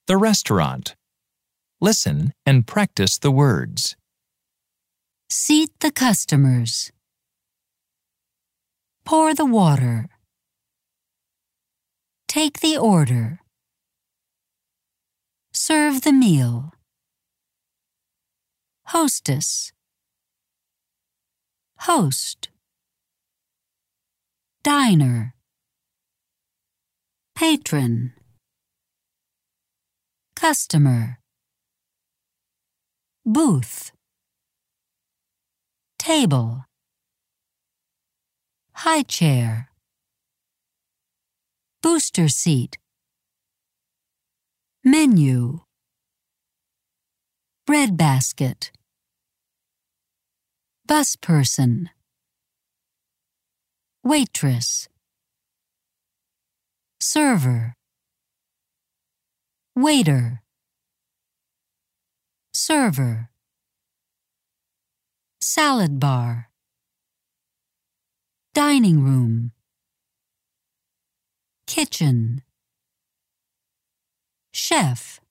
The restaurant. Listen and practice the words. Seat the customers. Pour the water. Take the order. Serve the meal. Hostess. Host. Diner. Patron. Customer. Booth. Table. High chair. Booster seat. Menu. Breadbasket. Bus person. Waitress. Server. Waiter. Server. Salad bar. Dining room. Kitchen. Chef.